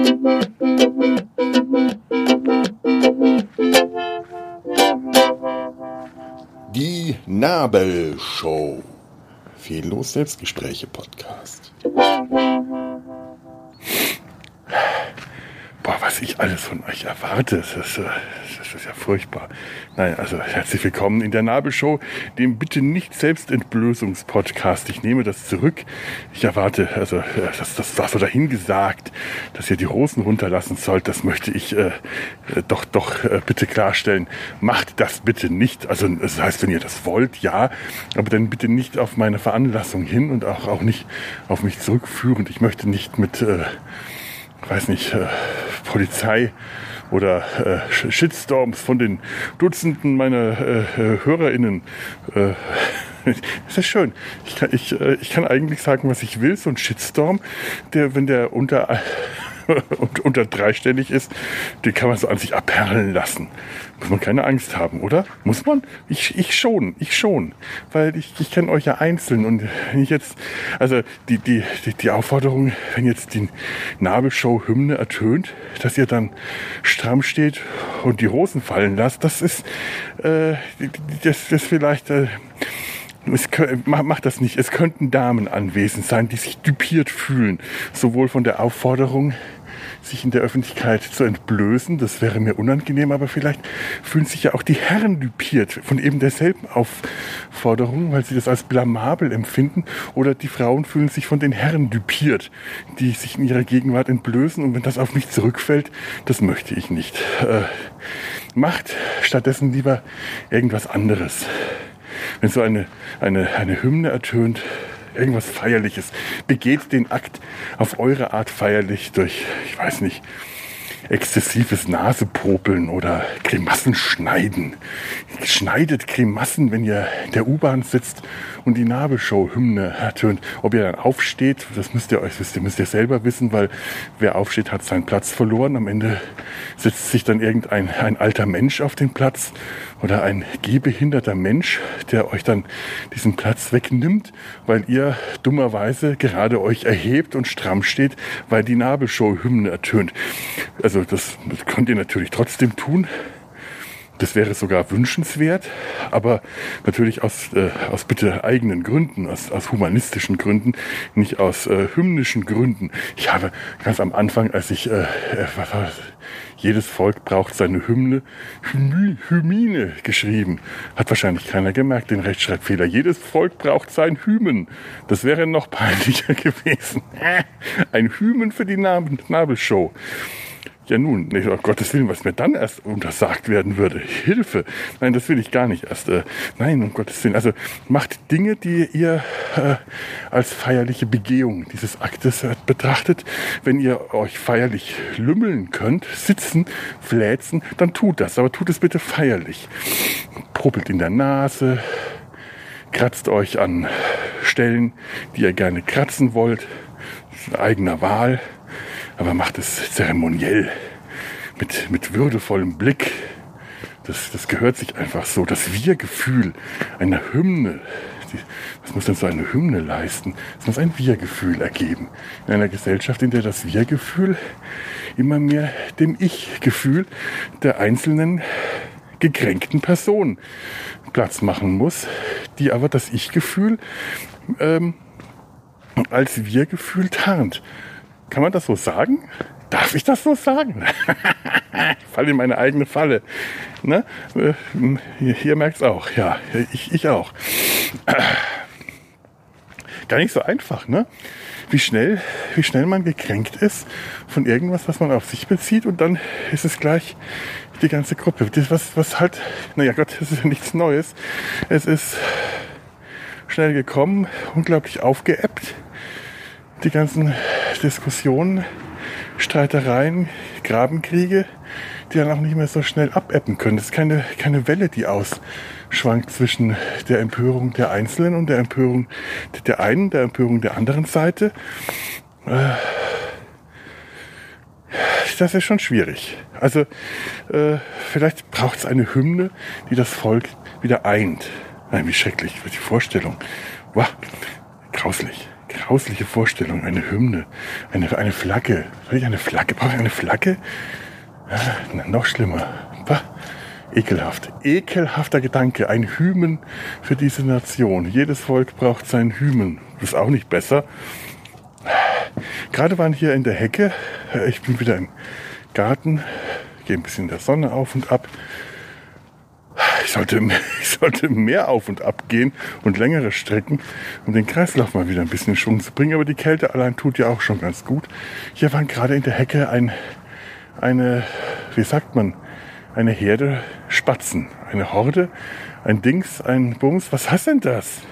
Die Nabelshow. Fehllos Selbstgespräche Podcast. Was ich alles von euch erwarte, das ist ja furchtbar. Nein, also herzlich willkommen in der Nabelshow, dem Bitte nicht Selbstentblößungs-Podcast. Ich nehme das zurück. Ich erwarte, also das war so dahingesagt, dass ihr die Hosen runterlassen sollt. Das möchte ich doch bitte klarstellen. Macht das bitte nicht. Also das heißt, wenn ihr das wollt, ja, aber dann bitte nicht auf meine Veranlassung hin und auch nicht auf mich zurückführend. Ich möchte nicht mit Polizei oder Shitstorms von den Dutzenden meiner HörerInnen. Das ist schön. Ich kann eigentlich sagen, was ich will. So ein Shitstorm, wenn der unter dreistellig ist, den kann man so an sich abperlen lassen. Muss man keine Angst haben, oder? Muss man? Ich schon. Weil ich kenne euch ja einzeln und wenn ich jetzt, also die Aufforderung, wenn jetzt die Nabelshow-Hymne ertönt, dass ihr dann stramm steht und die Hosen fallen lasst, das ist, das vielleicht, macht das nicht. Es könnten Damen anwesend sein, die sich düpiert fühlen. Sowohl von der Aufforderung, sich in der Öffentlichkeit zu entblößen, das wäre mir unangenehm, aber vielleicht fühlen sich ja auch die Herren düpiert von eben derselben Aufforderung, weil sie das als blamabel empfinden, oder die Frauen fühlen sich von den Herren düpiert, die sich in ihrer Gegenwart entblößen, und wenn das auf mich zurückfällt, das möchte ich nicht. Macht stattdessen lieber irgendwas anderes. Wenn so eine Hymne ertönt, irgendwas Feierliches, begeht den Akt auf eure Art feierlich durch, exzessives Nasepopeln oder Grimassen schneiden. Schneidet Grimassen, wenn ihr in der U-Bahn sitzt und die Nabelshow-Hymne ertönt. Ob ihr dann aufsteht, das müsst ihr selber wissen, weil wer aufsteht, hat seinen Platz verloren. Am Ende setzt sich dann ein alter Mensch auf den Platz oder ein gehbehinderter Mensch, der euch dann diesen Platz wegnimmt, weil ihr dummerweise gerade euch erhebt und stramm steht, weil die Nabelshow-Hymne ertönt. Also das könnt ihr natürlich trotzdem tun. Das wäre sogar wünschenswert, aber natürlich aus bitte eigenen Gründen, aus humanistischen Gründen, nicht aus hymnischen Gründen. Ich habe ganz am Anfang, als ich jedes Volk braucht seine Hymne, Hymine geschrieben. Hat wahrscheinlich keiner gemerkt, den Rechtschreibfehler. Jedes Volk braucht sein Hymen. Das wäre noch peinlicher gewesen. Ein Hymen für die Nabelshow. Ja nun, nicht, um Gottes Willen, was mir dann erst untersagt werden würde. Hilfe! Nein, das will ich gar nicht erst. Nein, um Gottes Willen. Also macht Dinge, die ihr als feierliche Begehung dieses Aktes betrachtet. Wenn ihr euch feierlich lümmeln könnt, sitzen, fläzen, dann tut das. Aber tut es bitte feierlich. Popelt in der Nase, kratzt euch an Stellen, die ihr gerne kratzen wollt. Das ist eigener Wahl. Aber macht es zeremoniell, mit würdevollem Blick. Das gehört sich einfach so. Das Wir-Gefühl einer Hymne, was muss denn so eine Hymne leisten? Es muss ein Wir-Gefühl ergeben. In einer Gesellschaft, in der das Wir-Gefühl immer mehr dem Ich-Gefühl der einzelnen gekränkten Person Platz machen muss, die aber das Ich-Gefühl als Wir-Gefühl tarnt. Kann man das so sagen? Darf ich das so sagen? Ich falle in meine eigene Falle. Ne? Hier merkt's auch. Ja, ich auch. Gar nicht so einfach, ne? Wie schnell man gekränkt ist von irgendwas, was man auf sich bezieht, und dann ist es gleich die ganze Gruppe. Das, was halt, naja Gott, das ist ja nichts Neues. Es ist schnell gekommen, unglaublich aufgeebbt. Die ganzen Diskussionen, Streitereien, Grabenkriege, die dann auch nicht mehr so schnell abebben können. Das ist keine Welle, die ausschwankt zwischen der Empörung der Einzelnen und der Empörung der einen, der Empörung der anderen Seite. Das ist schon schwierig. Also vielleicht braucht es eine Hymne, die das Volk wieder eint. Nein, wie schrecklich, die Vorstellung. Wow, grauslich. grausliche Vorstellung, eine Hymne, eine Flagge. Soll ich eine Flagge? Brauche ich eine Flagge? Ja, noch schlimmer. Bah, ekelhaft. Ekelhafter Gedanke. Ein Hymen für diese Nation. Jedes Volk braucht seinen Hymen. Das ist auch nicht besser. Gerade waren hier in der Hecke. Ich bin wieder im Garten. Gehe ein bisschen in der Sonne auf und ab. Ich sollte mehr auf und ab gehen und längere Strecken, um den Kreislauf mal wieder ein bisschen in Schwung zu bringen. Aber die Kälte allein tut ja auch schon ganz gut. Hier waren gerade in der Hecke eine Herde Spatzen. Eine Horde, ein Dings, ein Bums. Was heißt denn das?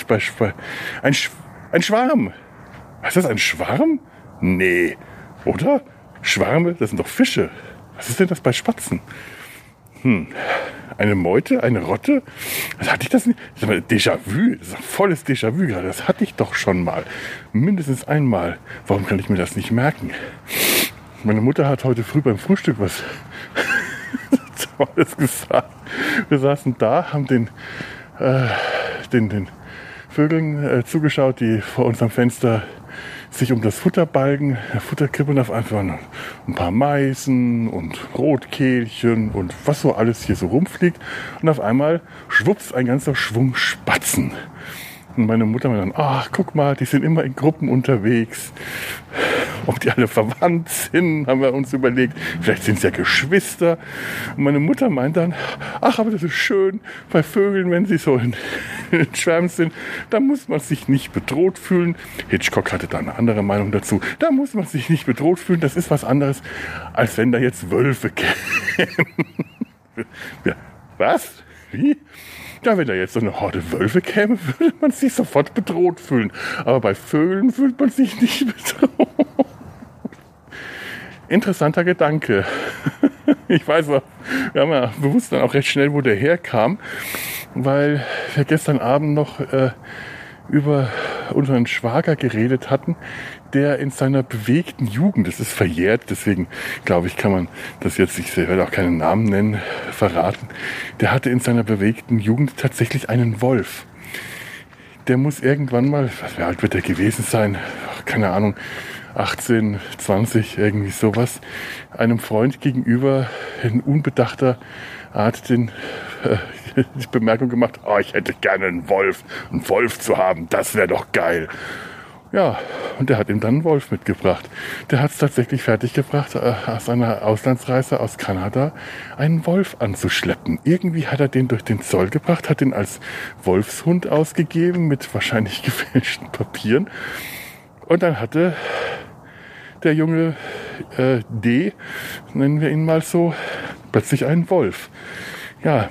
Ein Schwarm. Was ist das, ein Schwarm? Nee, oder? Schwärme, das sind doch Fische. Was ist denn das bei Spatzen? Eine Meute, eine Rotte? Das hatte ich das nicht. Das ist ein Déjà-vu. Das ist ein volles Déjà-vu gerade. Das hatte ich doch schon mal. Mindestens einmal. Warum kann ich mir das nicht merken? Meine Mutter hat heute früh beim Frühstück was Tolles gesagt. Wir saßen da, haben den Vögeln zugeschaut, die vor unserem Fenster sich um das Futter balgen, Futterkrippe, und auf einfach ein paar Meißen und Rotkehlchen und was so alles hier so rumfliegt. Und auf einmal schwupps ein ganzer Schwung Spatzen. Und meine Mutter meinte dann, ach, guck mal, die sind immer in Gruppen unterwegs. Ob die alle verwandt sind, haben wir uns überlegt. Vielleicht sind es ja Geschwister. Und meine Mutter meint dann, ach, aber das ist schön bei Vögeln, wenn sie so in Schwärmen sind. Da muss man sich nicht bedroht fühlen. Hitchcock hatte da eine andere Meinung dazu. Da muss man sich nicht bedroht fühlen. Das ist was anderes, als wenn da jetzt Wölfe kämen. Ja, was? Wie? Ja, wenn da jetzt so eine Horde Wölfe käme, würde man sich sofort bedroht fühlen. Aber bei Vögeln fühlt man sich nicht bedroht. Interessanter Gedanke. Ich weiß auch, wir haben ja bewusst dann auch recht schnell, wo der herkam, weil wir gestern Abend noch über unseren Schwager geredet hatten, der in seiner bewegten Jugend, das ist verjährt, deswegen glaube ich, kann man das jetzt, ich werde auch keinen Namen nennen, verraten, der hatte in seiner bewegten Jugend tatsächlich einen Wolf. Der muss irgendwann mal, wie alt wird der gewesen sein, keine Ahnung, 18, 20, irgendwie sowas, einem Freund gegenüber in unbedachter Art die Bemerkung gemacht, oh, ich hätte gerne einen Wolf zu haben, das wäre doch geil. Ja, und der hat ihm dann einen Wolf mitgebracht. Der hat es tatsächlich fertiggebracht, aus einer Auslandsreise aus Kanada einen Wolf anzuschleppen. Irgendwie hat er den durch den Zoll gebracht, hat den als Wolfshund ausgegeben mit wahrscheinlich gefälschten Papieren. Und dann hatte der junge D, nennen wir ihn mal so, plötzlich einen Wolf. Ja,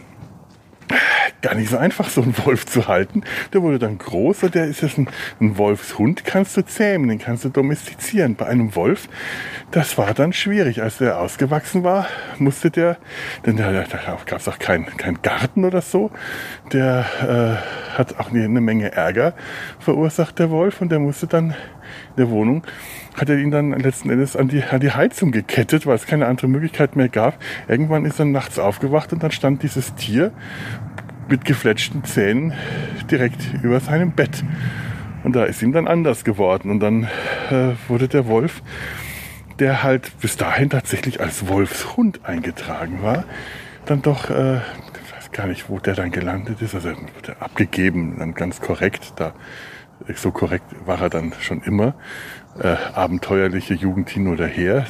gar nicht so einfach, so einen Wolf zu halten. Der wurde dann groß und der ist jetzt ein Wolfshund, kannst du zähmen, den kannst du domestizieren. Bei einem Wolf, das war dann schwierig. Als der ausgewachsen war, musste der, denn da gab es auch keinen Garten oder so, der hat auch eine Menge Ärger verursacht, der Wolf, und der musste dann in der Wohnung, hat er ihn dann letzten Endes an die Heizung gekettet, weil es keine andere Möglichkeit mehr gab. Irgendwann ist er nachts aufgewacht und dann stand dieses Tier mit gefletschten Zähnen direkt über seinem Bett. Und da ist ihm dann anders geworden. Und dann wurde der Wolf, der halt bis dahin tatsächlich als Wolfshund eingetragen war, dann doch, ich weiß gar nicht, wo der dann gelandet ist, also wurde abgegeben, dann ganz korrekt, so korrekt war er dann schon immer. Abenteuerliche Jugend hin oder her.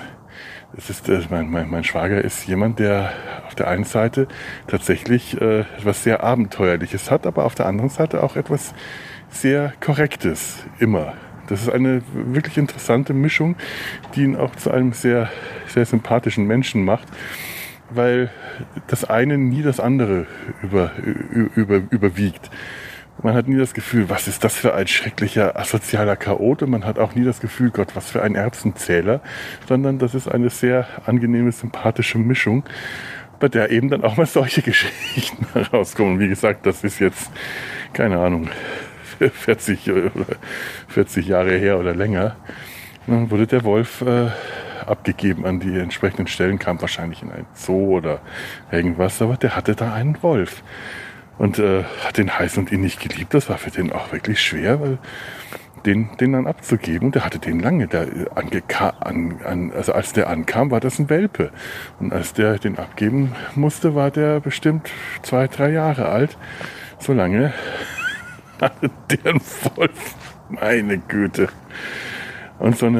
Mein Schwager ist jemand, der auf der einen Seite tatsächlich etwas sehr Abenteuerliches hat, aber auf der anderen Seite auch etwas sehr Korrektes, immer. Das ist eine wirklich interessante Mischung, die ihn auch zu einem sehr, sehr sympathischen Menschen macht, weil das eine nie das andere überwiegt. Man hat nie das Gefühl, was ist das für ein schrecklicher, asozialer Chaot, und man hat auch nie das Gefühl, Gott, was für ein Erbsenzähler, sondern das ist eine sehr angenehme, sympathische Mischung, bei der eben dann auch mal solche Geschichten herauskommen. Wie gesagt, das ist jetzt, keine Ahnung, 40 Jahre her oder länger. Dann wurde der Wolf abgegeben an die entsprechenden Stellen, kam wahrscheinlich in ein Zoo oder irgendwas, aber der hatte da einen Wolf. und hat den heiß und innig geliebt. Das war für den auch wirklich schwer, weil den dann abzugeben. Und der hatte den lange. Also als der ankam, war das ein Welpe. Und als der den abgeben musste, war der bestimmt 2-3 Jahre alt. So lange hatte der einen Wolf. Meine Güte. Und so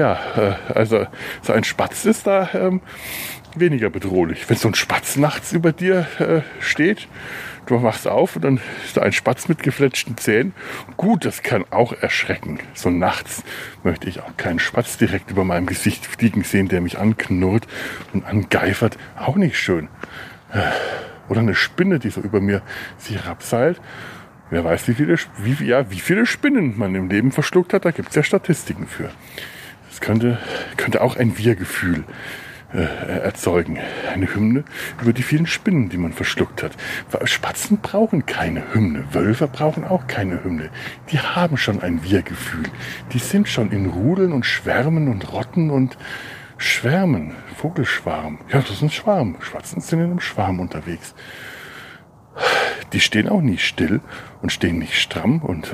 ein Spatz ist da weniger bedrohlich. Wenn so ein Spatz nachts über dir steht, du wachst auf und dann ist da ein Spatz mit gefletschten Zähnen. Gut, das kann auch erschrecken. So nachts möchte ich auch keinen Spatz direkt über meinem Gesicht fliegen sehen, der mich anknurrt und angeifert. Auch nicht schön. Oder eine Spinne, die so über mir sich herabseilt. Wer weiß, wie viele Spinnen man im Leben verschluckt hat, da gibt es ja Statistiken für. Das könnte auch ein Wir-Gefühl erzeugen. Eine Hymne über die vielen Spinnen, die man verschluckt hat. Spatzen brauchen keine Hymne. Wölfe brauchen auch keine Hymne. Die haben schon ein Wir-Gefühl. Die sind schon in Rudeln und Schwärmen und Rotten und Schwärmen. Vogelschwarm. Ja, das ist ein Schwarm. Spatzen sind in einem Schwarm unterwegs. Die stehen auch nie still und stehen nicht stramm und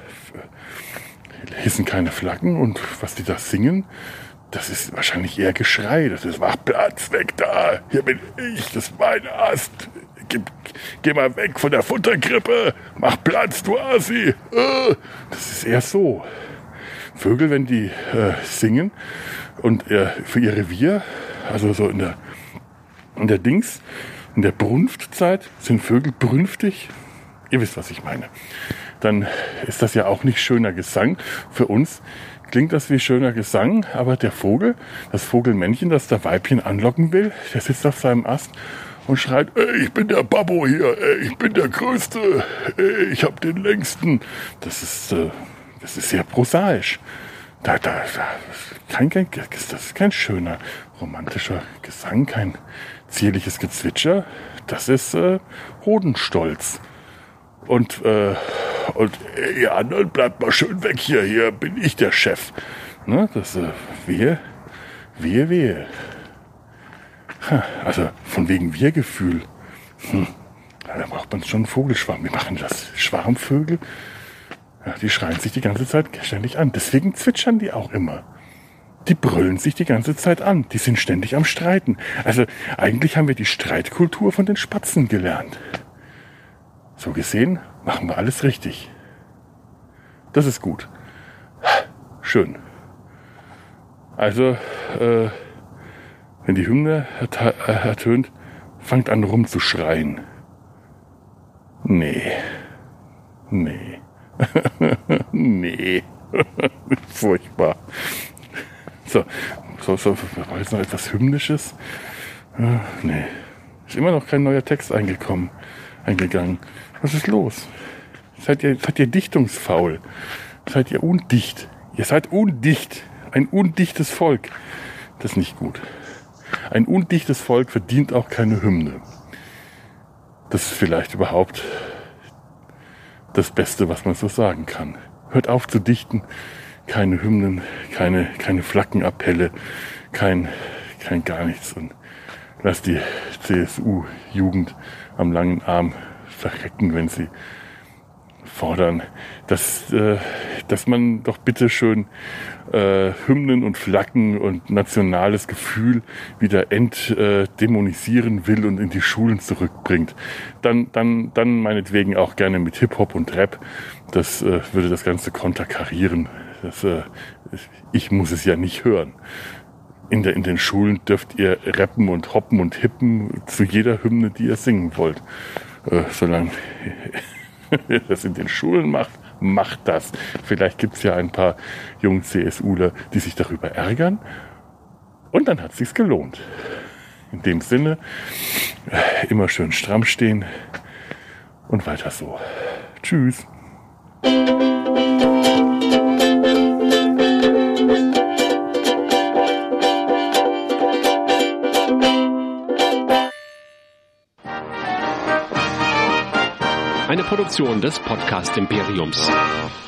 hissen keine Flaggen. Und was die da singen, das ist wahrscheinlich eher Geschrei. Das ist, mach Platz, weg da, hier bin ich, das ist mein Ast. Geh mal weg von der Futterkrippe, mach Platz, du Asi. Das ist eher so. Vögel, wenn die singen und für ihr Revier, also so in der Brunftzeit sind Vögel brünftig. Ihr wisst, was ich meine. Dann ist das ja auch nicht schöner Gesang. Für uns klingt das wie schöner Gesang, aber der Vogel, das Vogelmännchen, das der Weibchen anlocken will, der sitzt auf seinem Ast und schreit, ey, ich bin der Babbo hier, ey, ich bin der Größte, ey, ich hab den längsten. Das ist sehr prosaisch. Das ist kein schöner romantischer Gesang, kein zierliches Gezwitscher. Das ist Hodenstolz. Und ihr anderen bleibt mal schön weg hier bin ich der Chef. Ne, das wehe. Also von wegen Wir-Gefühl. Da braucht man schon einen Vogelschwarm. Wie machen das? Schwarmvögel? Ja, die schreien sich die ganze Zeit ständig an. Deswegen zwitschern die auch immer. Die brüllen sich die ganze Zeit an. Die sind ständig am Streiten. Also eigentlich haben wir die Streitkultur von den Spatzen gelernt. So gesehen machen wir alles richtig. Das ist gut. Schön. Also, wenn die Hymne ertönt, fangt an rumzuschreien. Nee. Nee. Furchtbar. So, war jetzt noch etwas Hymnisches? Nee. Ist immer noch kein neuer Text eingegangen. Was ist los? Seid ihr dichtungsfaul? Seid ihr undicht? Ihr seid undicht. Ein undichtes Volk. Das ist nicht gut. Ein undichtes Volk verdient auch keine Hymne. Das ist vielleicht überhaupt das Beste, was man so sagen kann. Hört auf zu dichten. Keine Hymnen, keine Flaggenappelle, kein gar nichts. Und lasst die CSU-Jugend am langen Arm verrecken, wenn sie fordern, dass man doch bitte schön Hymnen und Flaggen und nationales Gefühl wieder entdämonisieren will und in die Schulen zurückbringt. Dann meinetwegen auch gerne mit Hip-Hop und Rap. Das würde das Ganze konterkarieren. Ich muss es ja nicht hören. In den Schulen dürft ihr rappen und hoppen und hippen zu jeder Hymne, die ihr singen wollt. Solange ihr das in den Schulen macht das. Vielleicht gibt es ja ein paar jungen CSUler, die sich darüber ärgern. Und dann hat es sich gelohnt. In dem Sinne, immer schön stramm stehen und weiter so. Tschüss. Eine Produktion des Podcast Imperiums.